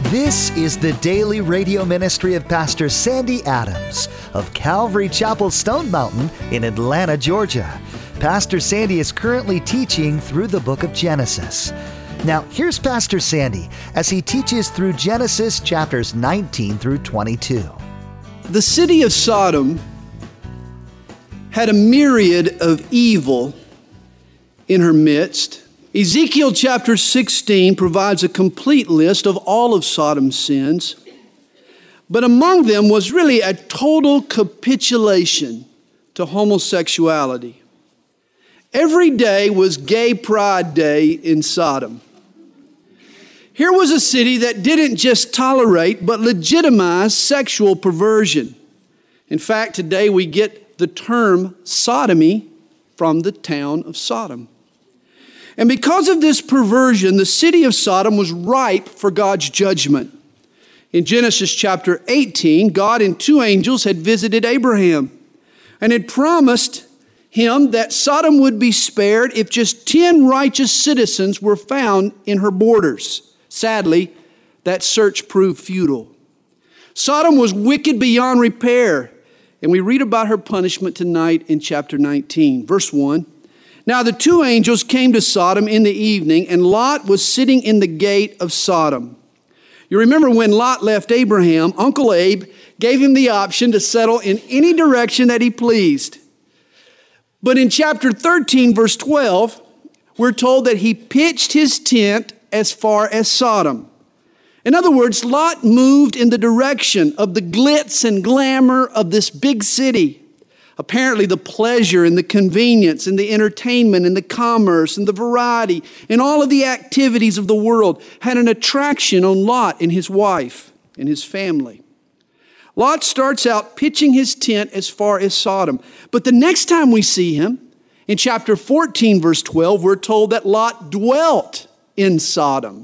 This is the daily radio ministry of Pastor Sandy Adams of Calvary Chapel Stone Mountain in Atlanta, Georgia. Pastor Sandy is currently teaching through the book of Genesis. Now, here's Pastor Sandy as he teaches through Genesis chapters 19 through 22. The city of Sodom had a myriad of evil in her midst. Ezekiel chapter 16 provides a complete list of all of Sodom's sins, but among them was really a total capitulation to homosexuality. Every day was Gay Pride Day in Sodom. Here was a city that didn't just tolerate, but legitimize sexual perversion. In fact, today we get the term sodomy from the town of Sodom. And because of this perversion, the city of Sodom was ripe for God's judgment. In Genesis chapter 18, God and two angels had visited Abraham and had promised him that Sodom would be spared if just 10 righteous citizens were found in her borders. Sadly, that search proved futile. Sodom was wicked beyond repair, and we read about her punishment tonight in chapter 19, verse 1. Now the two angels came to Sodom in the evening, and Lot was sitting in the gate of Sodom. You remember when Lot left Abraham, Uncle Abe gave him the option to settle in any direction that he pleased. But in chapter 13, verse 12, we're told that he pitched his tent as far as Sodom. In other words, Lot moved in the direction of the glitz and glamour of this big city. Apparently the pleasure and the convenience and the entertainment and the commerce and the variety and all of the activities of the world had an attraction on Lot and his wife and his family. Lot starts out pitching his tent as far as Sodom. But the next time we see him, in chapter 14, verse 12, we're told that Lot dwelt in Sodom.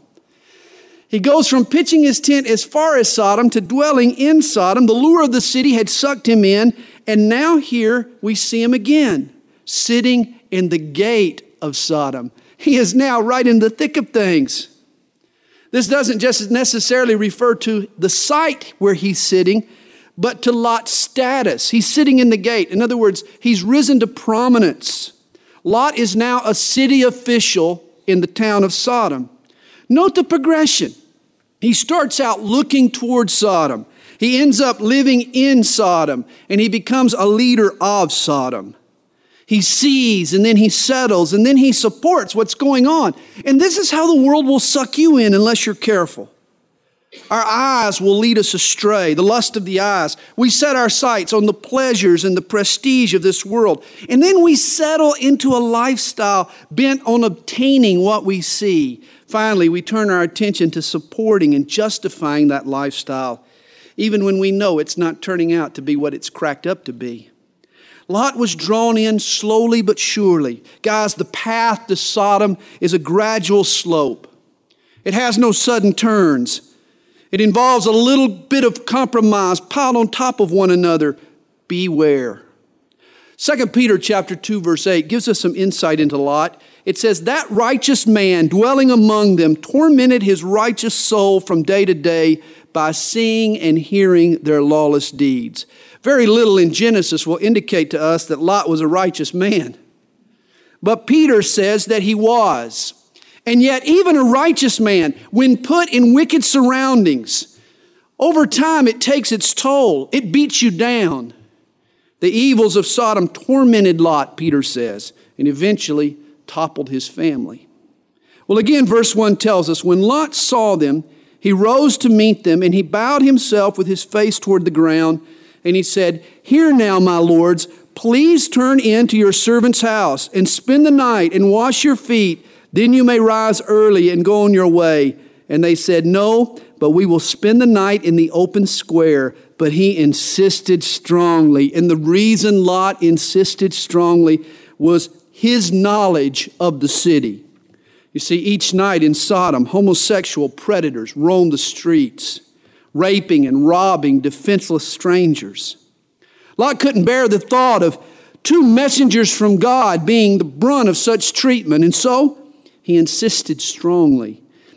He goes from pitching his tent as far as Sodom to dwelling in Sodom. The lure of the city had sucked him in, and now here we see him again, sitting in the gate of Sodom. He is now right in the thick of things. This doesn't just necessarily refer to the site where he's sitting, but to Lot's status. He's sitting in the gate. In other words, he's risen to prominence. Lot is now a city official in the town of Sodom. Note the progression. He starts out looking towards Sodom. He ends up living in Sodom, and he becomes a leader of Sodom. He sees, and then he settles, and then he supports what's going on. And this is how the world will suck you in unless you're careful. Our eyes will lead us astray, the lust of the eyes. We set our sights on the pleasures and the prestige of this world. And then we settle into a lifestyle bent on obtaining what we see. Finally, we turn our attention to supporting and justifying that lifestyle, even when we know it's not turning out to be what it's cracked up to be. Lot was drawn in slowly but surely. Guys, the path to Sodom is a gradual slope. It has no sudden turns. It involves a little bit of compromise piled on top of one another. Beware. 2 Peter chapter 2, verse 8 gives us some insight into Lot. It says, that righteous man dwelling among them tormented his righteous soul from day to day by seeing and hearing their lawless deeds. Very little in Genesis will indicate to us that Lot was a righteous man. But Peter says that he was. And yet even a righteous man, when put in wicked surroundings, over time it takes its toll. It beats you down. The evils of Sodom tormented Lot, Peter says, and eventually toppled his family. Well, again, verse 1 tells us, when Lot saw them, he rose to meet them, and he bowed himself with his face toward the ground, and he said, "Hear now, my lords, please turn in to your servant's house, and spend the night, and wash your feet. Then you may rise early and go on your way." And they said, "No, but we will spend the night in the open square." But he insisted strongly. And the reason Lot insisted strongly was his knowledge of the city. You see, each night in Sodom, homosexual predators roamed the streets, raping and robbing defenseless strangers. Lot couldn't bear the thought of two messengers from God being the brunt of such treatment, and so he insisted strongly.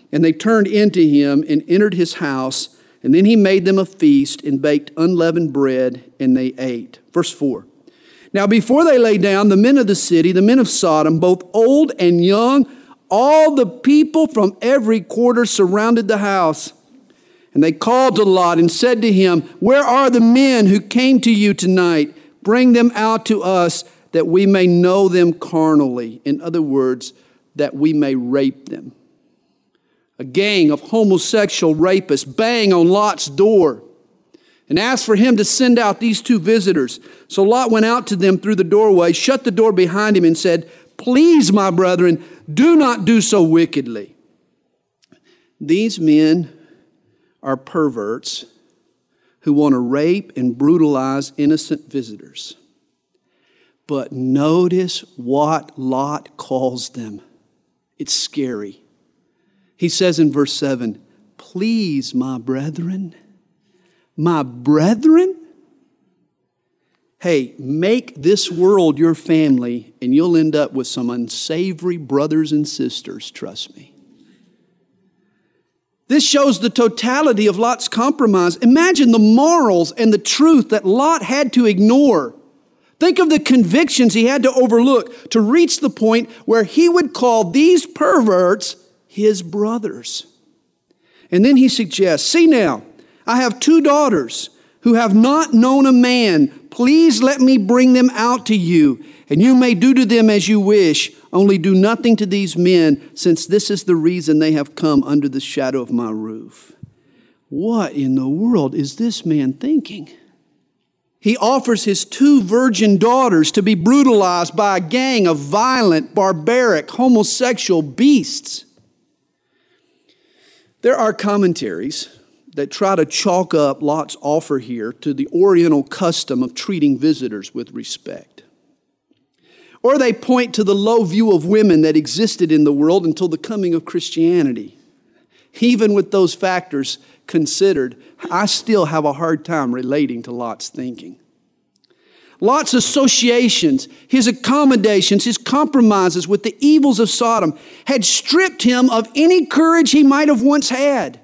And they turned into him and entered his house. And then he made them a feast and baked unleavened bread, and they ate. Verse 4. Now before they lay down, the men of the city, the men of Sodom, both old and young, all the people from every quarter surrounded the house. And they called to Lot and said to him, "Where are the men who came to you tonight? Bring them out to us, that we may know them carnally." In other words, that we may rape them. A gang of homosexual rapists bang on Lot's door and asked for him to send out these two visitors. So Lot went out to them through the doorway, shut the door behind him, and said, "Please, my brethren, do not do so wickedly." These men are perverts who want to rape and brutalize innocent visitors. But notice what Lot calls them. It's scary. He says in verse 7, "Please, my brethren." My brethren? Hey, make this world your family and you'll end up with some unsavory brothers and sisters, trust me. This shows the totality of Lot's compromise. Imagine the morals and the truth that Lot had to ignore. Think of the convictions he had to overlook to reach the point where he would call these perverts his brothers. And then he suggests, "See now, I have two daughters who have not known a man. Please let me bring them out to you, and you may do to them as you wish. Only do nothing to these men, since this is the reason they have come under the shadow of my roof." What in the world is this man thinking? He offers his two virgin daughters to be brutalized by a gang of violent, barbaric, homosexual beasts. There are commentaries that try to chalk up Lot's offer here to the Oriental custom of treating visitors with respect. Or they point to the low view of women that existed in the world until the coming of Christianity. Even with those factors considered, I still have a hard time relating to Lot's thinking. Lot's associations, his accommodations, his compromises with the evils of Sodom had stripped him of any courage he might have once had.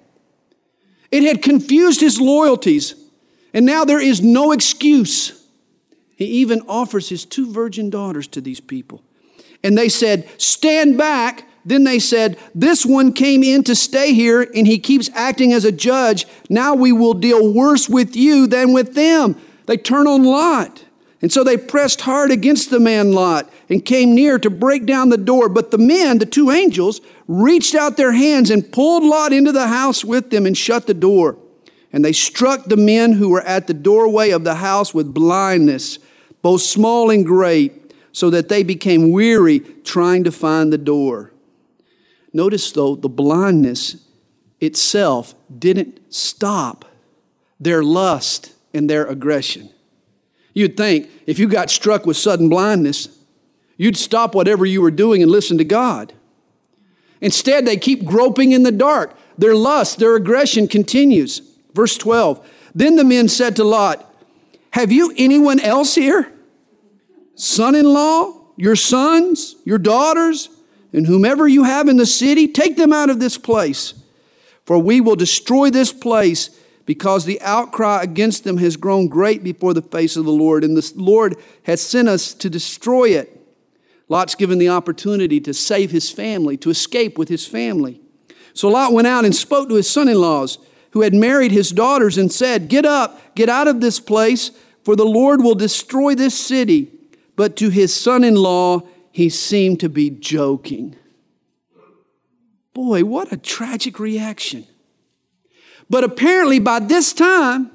It had confused his loyalties, and now there is no excuse. He even offers his two virgin daughters to these people. And they said, "Stand back." Then they said, "This one came in to stay here, and he keeps acting as a judge. Now we will deal worse with you than with them." They turn on Lot. And so they pressed hard against the man Lot and came near to break down the door. But the men, the two angels, reached out their hands and pulled Lot into the house with them and shut the door. And they struck the men who were at the doorway of the house with blindness, both small and great, so that they became weary trying to find the door. Notice, though, the blindness itself didn't stop their lust and their aggression. You'd think if you got struck with sudden blindness, you'd stop whatever you were doing and listen to God. Instead, they keep groping in the dark. Their lust, their aggression continues. Verse 12, "Then the men said to Lot, 'Have you anyone else here? Son-in-law, your sons, your daughters, and whomever you have in the city, take them out of this place. For we will destroy this place, because the outcry against them has grown great before the face of the Lord, and the Lord has sent us to destroy it.'" Lot's given the opportunity to save his family, to escape with his family. So Lot went out and spoke to his son-in-laws who had married his daughters and said, "Get up, get out of this place, for the Lord will destroy this city." But to his son-in-law, he seemed to be joking. Boy, what a tragic reaction. But apparently by this time,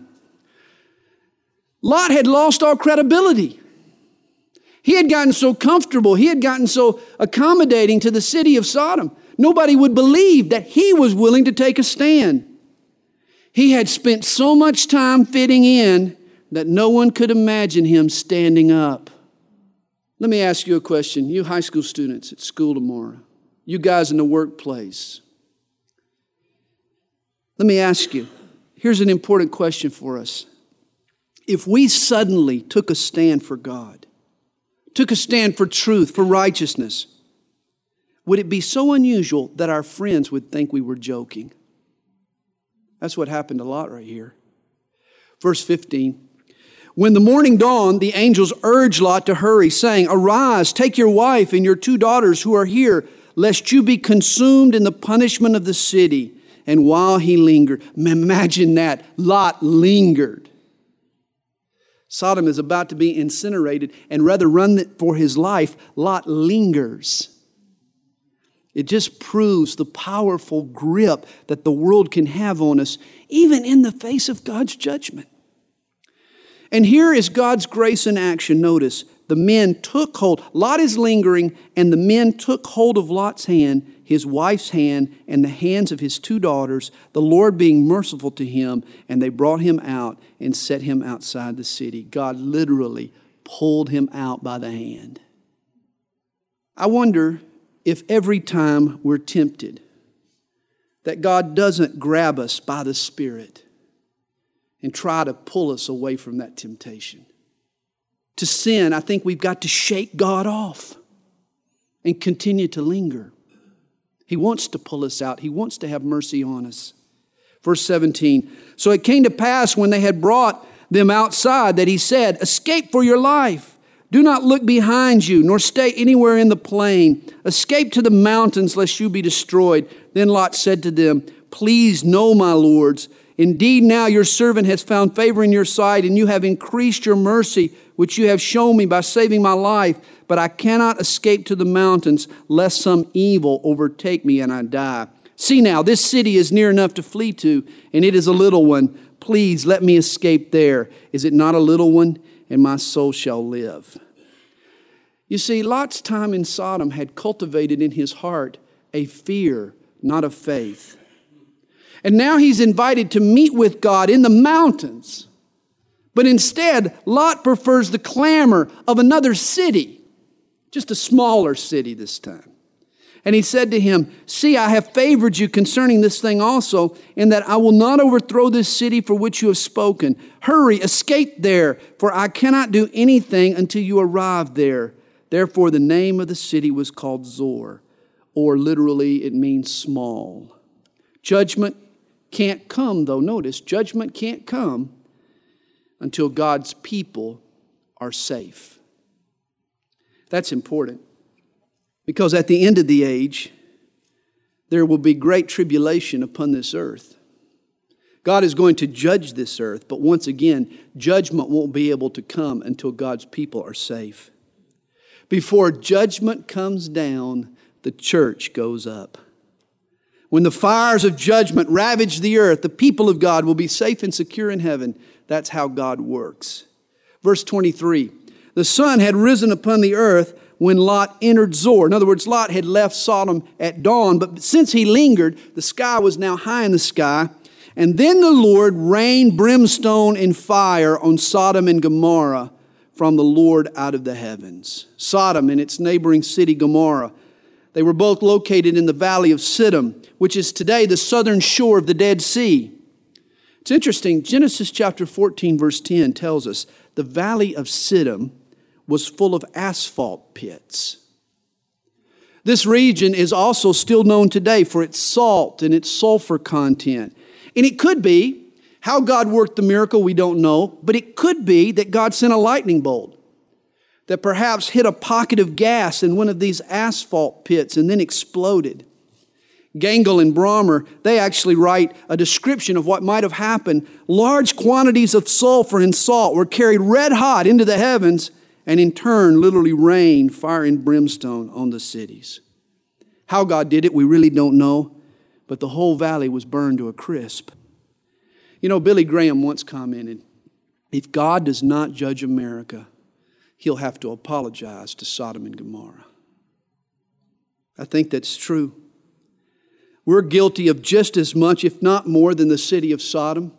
Lot had lost all credibility. He had gotten so comfortable, he had gotten so accommodating to the city of Sodom. Nobody would believe that he was willing to take a stand. He had spent so much time fitting in that no one could imagine him standing up. Let me ask you a question. You high school students at school tomorrow, you guys in the workplace. Let me ask you, here's an important question for us. If we suddenly took a stand for God, took a stand for truth, for righteousness, would it be so unusual that our friends would think we were joking? That's what happened a lot right here. Verse 15. When the morning dawned, the angels urged Lot to hurry, saying, "Arise, take your wife and your 2 daughters who are here, lest you be consumed in the punishment of the city." And while he lingered, imagine that, Lot lingered. Sodom is about to be incinerated, and rather run for his life, Lot lingers. It just proves the powerful grip that the world can have on us, even in the face of God's judgment. And here is God's grace in action. Notice, the men took hold. Lot is lingering, and the men took hold of Lot's hand, his wife's hand, and the hands of his 2 daughters, the Lord being merciful to him, and they brought him out and set him outside the city. God literally pulled him out by the hand. I wonder if every time we're tempted, that God doesn't grab us by the Spirit and try to pull us away from that temptation. To sin, I think we've got to shake God off and continue to linger. He wants to pull us out. He wants to have mercy on us. Verse 17, so it came to pass when they had brought them outside that he said, "Escape for your life. Do not look behind you, nor stay anywhere in the plain. Escape to the mountains, lest you be destroyed." Then Lot said to them, "Please know, my lords, indeed now your servant has found favor in your sight, and you have increased your mercy, which you have shown me by saving my life. But I cannot escape to the mountains, lest some evil overtake me and I die. See now, this city is near enough to flee to, and it is a little one. Please let me escape there. Is it not a little one? And my soul shall live." You see, Lot's time in Sodom had cultivated in his heart a fear, not a faith. And now he's invited to meet with God in the mountains. But instead, Lot prefers the clamor of another city, just a smaller city this time. And he said to him, "See, I have favored you concerning this thing also, in that I will not overthrow this city for which you have spoken. Hurry, escape there, for I cannot do anything until you arrive there." Therefore, the name of the city was called Zor, or literally it means small. Judgment can't come, though. Notice, judgment can't come until God's people are safe. That's important. Because at the end of the age, there will be great tribulation upon this earth. God is going to judge this earth, but once again, judgment won't be able to come until God's people are safe. Before judgment comes down, the church goes up. When the fires of judgment ravage the earth, the people of God will be safe and secure in heaven. That's how God works. Verse 23, the sun had risen upon the earth when Lot entered Zor. In other words, Lot had left Sodom at dawn, but since he lingered, the sky was now high in the sky. And then the Lord rained brimstone and fire on Sodom and Gomorrah from the Lord out of the heavens. Sodom and its neighboring city Gomorrah, they were both located in the valley of Siddim, which is today the southern shore of the Dead Sea. It's interesting, Genesis chapter 14, verse 10 tells us the valley of Siddim was full of asphalt pits. This region is also still known today for its salt and its sulfur content. And it could be, how God worked the miracle, we don't know, but it could be that God sent a lightning bolt that perhaps hit a pocket of gas in one of these asphalt pits and then exploded. Gangel and Brommer, they actually write a description of what might have happened. Large quantities of sulfur and salt were carried red hot into the heavens and in turn literally rained fire and brimstone on the cities. How God did it, we really don't know, but the whole valley was burned to a crisp. You know, Billy Graham once commented, if God does not judge America, He'll have to apologize to Sodom and Gomorrah. I think that's true. We're guilty of just as much, if not more, than the city of Sodom.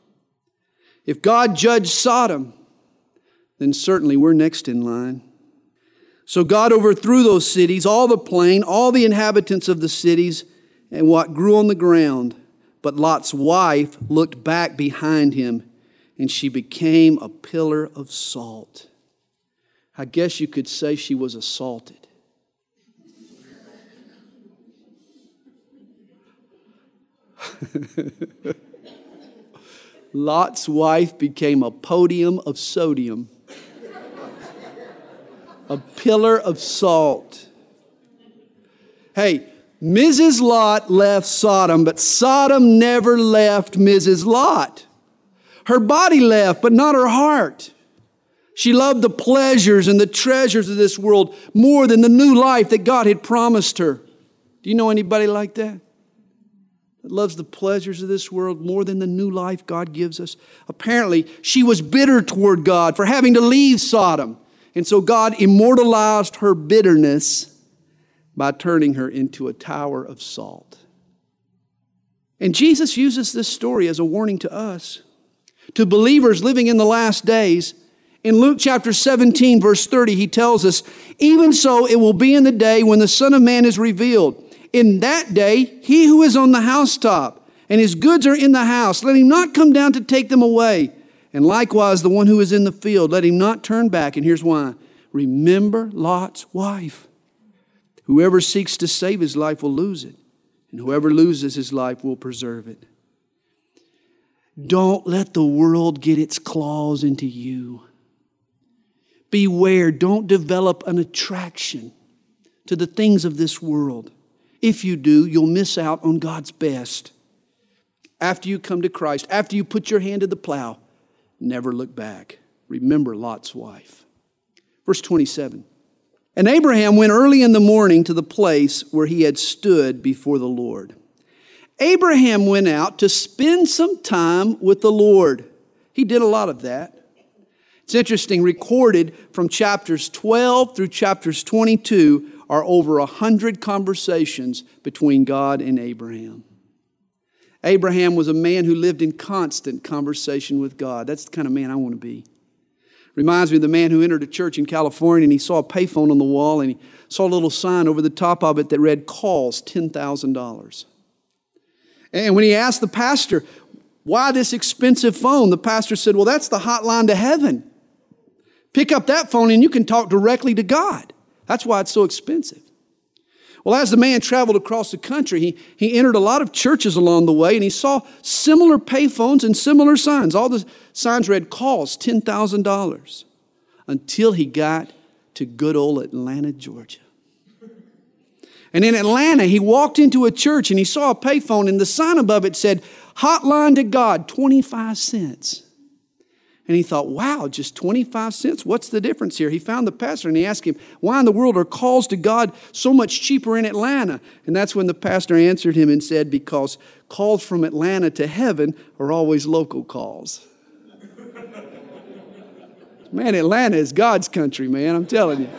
If God judged Sodom, then certainly we're next in line. So God overthrew those cities, all the plain, all the inhabitants of the cities, and what grew on the ground. But Lot's wife looked back behind him, and she became a pillar of salt. I guess you could say she was assaulted. Lot's wife became a podium of sodium, a pillar of salt. Hey, Mrs. Lot left Sodom, but Sodom never left Mrs. Lot. Her body left, but not her heart. She loved the pleasures and the treasures of this world more than the new life that God had promised her. Do you know anybody like that? That loves the pleasures of this world more than the new life God gives us? Apparently, she was bitter toward God for having to leave Sodom. And so God immortalized her bitterness by turning her into a tower of salt. And Jesus uses this story as a warning to us, to believers living in the last days. In Luke chapter 17, verse 30, he tells us, "Even so it will be in the day when the Son of Man is revealed. In that day, he who is on the housetop and his goods are in the house, let him not come down to take them away. And likewise, the one who is in the field, let him not turn back." And here's why. Remember Lot's wife. Whoever seeks to save his life will lose it, and whoever loses his life will preserve it. Don't let the world get its claws into you. Beware, don't develop an attraction to the things of this world. If you do, you'll miss out on God's best. After you come to Christ, after you put your hand to the plow, never look back. Remember Lot's wife. Verse 27. "And Abraham went early in the morning to the place where he had stood before the Lord." Abraham went out to spend some time with the Lord. He did a lot of that. It's interesting, recorded from chapters 12 through chapters 22 are over 100 conversations between God and Abraham. Abraham was a man who lived in constant conversation with God. That's the kind of man I want to be. Reminds me of the man who entered a church in California and he saw a payphone on the wall and he saw a little sign over the top of it that read, "Calls $10,000. And when he asked the pastor, "Why this expensive phone?" the pastor said, "Well, that's the hotline to heaven. Pick up that phone and you can talk directly to God. That's why it's so expensive." Well, as the man traveled across the country, he entered a lot of churches along the way and he saw similar payphones and similar signs. All the signs read, "Calls $10,000. Until he got to good old Atlanta, Georgia. And in Atlanta, he walked into a church and he saw a payphone and the sign above it said, "Hotline to God, 25 cents. And he thought, wow, just 25 cents? What's the difference here? He found the pastor and he asked him, "Why in the world are calls to God so much cheaper in Atlanta?" And that's when the pastor answered him and said, "Because calls from Atlanta to heaven are always local calls." Man, Atlanta is God's country, man, I'm telling you.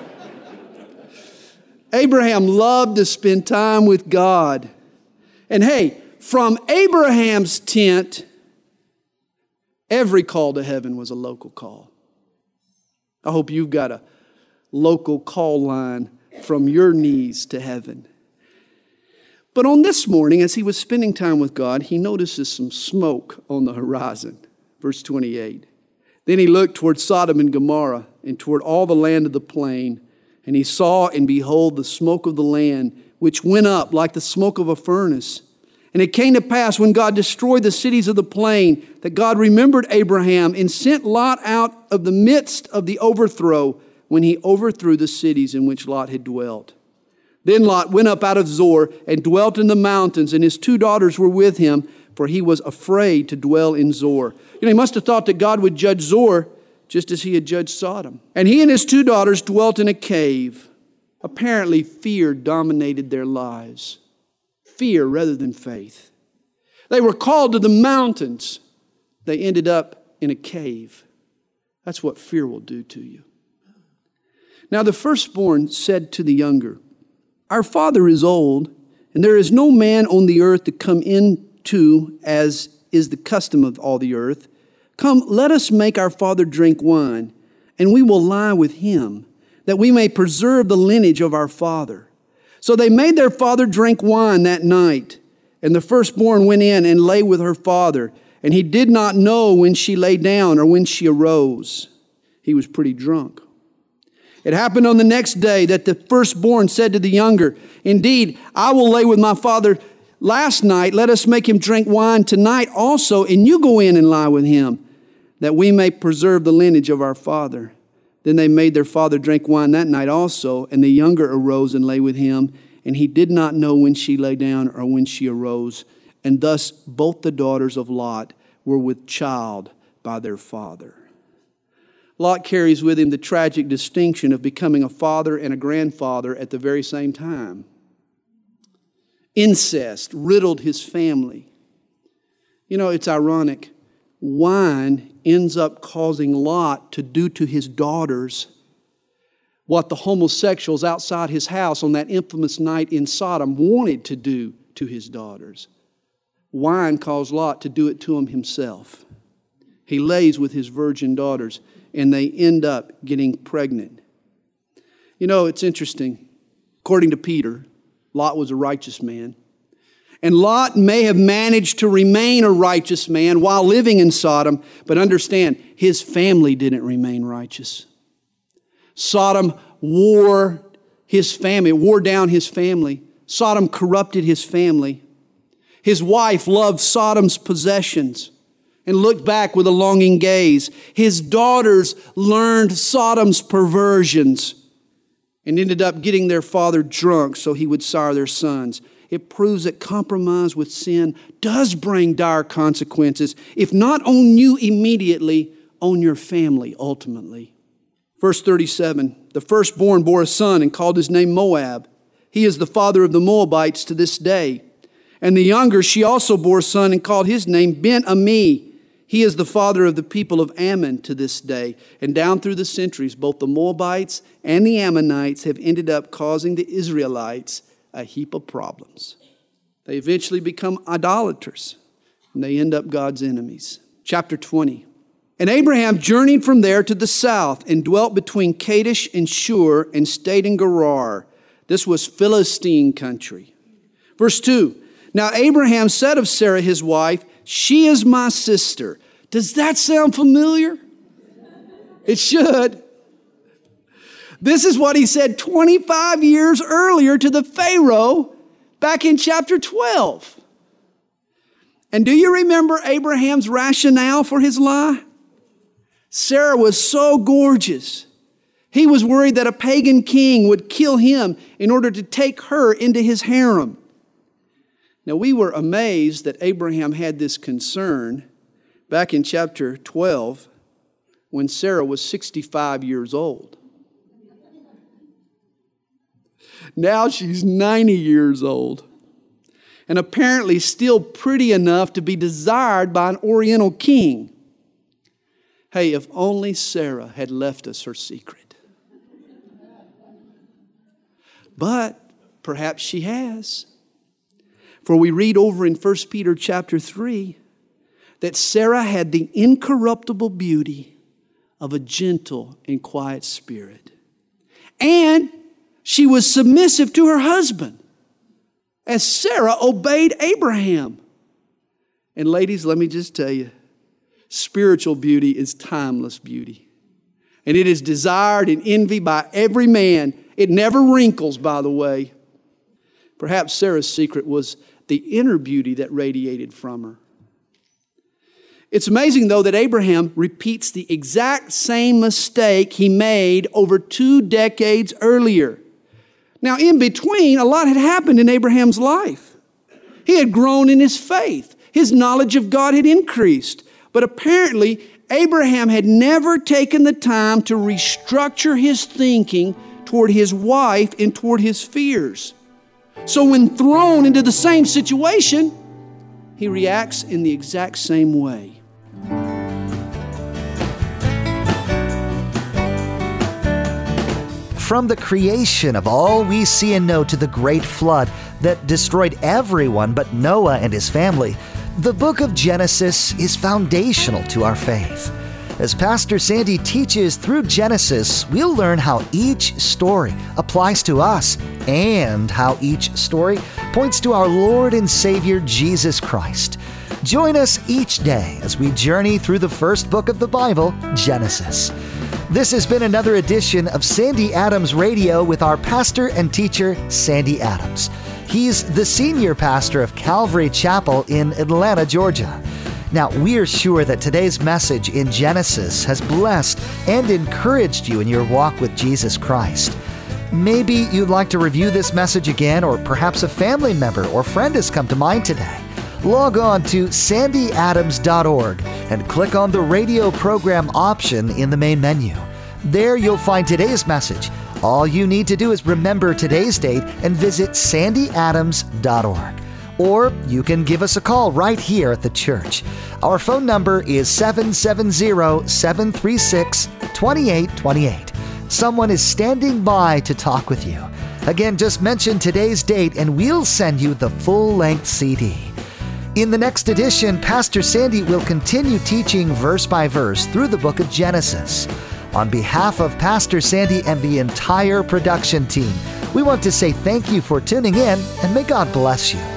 Abraham loved to spend time with God. And hey, from Abraham's tent, every call to heaven was a local call. I hope you've got a local call line from your knees to heaven. But on this morning, as he was spending time with God, he notices some smoke on the horizon. Verse 28. "Then he looked toward Sodom and Gomorrah and toward all the land of the plain. And he saw and behold the smoke of the land, which went up like the smoke of a furnace. And it came to pass when God destroyed the cities of the plain that God remembered Abraham and sent Lot out of the midst of the overthrow when he overthrew the cities in which Lot had dwelt. Then Lot went up out of Zoar and dwelt in the mountains, and his 2 daughters were with him, for he was afraid to dwell in Zoar." He must have thought that God would judge Zoar just as he had judged Sodom. "And he and his 2 daughters dwelt in a cave." Apparently, fear dominated their lives. Fear rather than faith. They were called to the mountains. They ended up in a cave. That's what fear will do to you. Now the firstborn said to the younger, "Our father is old, and there is no man on the earth to come into as is the custom of all the earth. Come, let us make our father drink wine, and we will lie with him, that we may preserve the lineage of our father." So they made their father drink wine that night. And the firstborn went in and lay with her father. And he did not know when she lay down or when she arose. He was pretty drunk. It happened on the next day that the firstborn said to the younger, "Indeed, I will lay with my father last night, let us make him drink wine tonight also, and you go in and lie with him, that we may preserve the lineage of our father. Then they made their father drink wine that night also, and the younger arose and lay with him, and he did not know when she lay down or when she arose. And thus both the daughters of Lot were with child by their father. Lot carries with him the tragic distinction of becoming a father and a grandfather at the very same time. Incest riddled his family. You know, it's ironic. Wine ends up causing Lot to do to his daughters what the homosexuals outside his house on that infamous night in Sodom wanted to do to his daughters. Wine caused Lot to do it to him himself. He lays with his virgin daughters, and they end up getting pregnant. You know, it's interesting. According to Peter, Lot was a righteous man. And Lot may have managed to remain a righteous man while living in Sodom, but understand, his family didn't remain righteous. Sodom wore down his family. Sodom corrupted his family. His wife loved Sodom's possessions and looked back with a longing gaze. His daughters learned Sodom's perversions and ended up getting their father drunk so he would sire their sons. It proves that compromise with sin does bring dire consequences, if not on you immediately, on your family ultimately. Verse 37, the firstborn bore a son and called his name Moab. He is the father of the Moabites to this day. And the younger, she also bore a son and called his name Ben-Ami. He is the father of the people of Ammon to this day. And down through the centuries, both the Moabites and the Ammonites have ended up causing the Israelites a heap of problems. They eventually become idolaters, and they end up God's enemies. Chapter 20. And Abraham journeyed from there to the south and dwelt between Kadesh and Shur and stayed in Gerar. This was Philistine country. Verse 2. Now Abraham said of Sarah his wife, "She is my sister." Does that sound familiar? It should. This is what he said 25 years earlier to the Pharaoh back in chapter 12. And do you remember Abraham's rationale for his lie? Sarah was so gorgeous. He was worried that a pagan king would kill him in order to take her into his harem. Now, we were amazed that Abraham had this concern back in chapter 12 when Sarah was 65 years old. Now she's 90 years old and apparently still pretty enough to be desired by an Oriental king. Hey, if only Sarah had left us her secret. But perhaps she has. For we read over in 1 Peter chapter 3 that Sarah had the incorruptible beauty of a gentle and quiet spirit. And she was submissive to her husband as Sarah obeyed Abraham. And ladies, let me just tell you, spiritual beauty is timeless beauty. And it is desired and envied by every man. It never wrinkles, by the way. Perhaps Sarah's secret was the inner beauty that radiated from her. It's amazing, though, that Abraham repeats the exact same mistake he made over 2 decades earlier. Now, in between, a lot had happened in Abraham's life. He had grown in his faith. His knowledge of God had increased. But apparently, Abraham had never taken the time to restructure his thinking toward his wife and toward his fears. So when thrown into the same situation, he reacts in the exact same way. From the creation of all we see and know to the great flood that destroyed everyone but Noah and his family, the book of Genesis is foundational to our faith. As Pastor Sandy teaches through Genesis, we'll learn how each story applies to us and how each story points to our Lord and Savior Jesus Christ. Join us each day as we journey through the first book of the Bible, Genesis. This has been another edition of Sandy Adams Radio with our pastor and teacher, Sandy Adams. He's the senior pastor of Calvary Chapel in Atlanta, Georgia. Now, we're sure that today's message in Genesis has blessed and encouraged you in your walk with Jesus Christ. Maybe you'd like to review this message again, or perhaps a family member or friend has come to mind today. Log on to sandyadams.org and click on the radio program option in the main menu. There you'll find today's message. All you need to do is remember today's date and visit sandyadams.org. Or you can give us a call right here at the church. Our phone number is 770-736-2828. Someone is standing by to talk with you. Again, just mention today's date and we'll send you the full-length CD. In the next edition, Pastor Sandy will continue teaching verse by verse through the book of Genesis. On behalf of Pastor Sandy and the entire production team, we want to say thank you for tuning in, and may God bless you.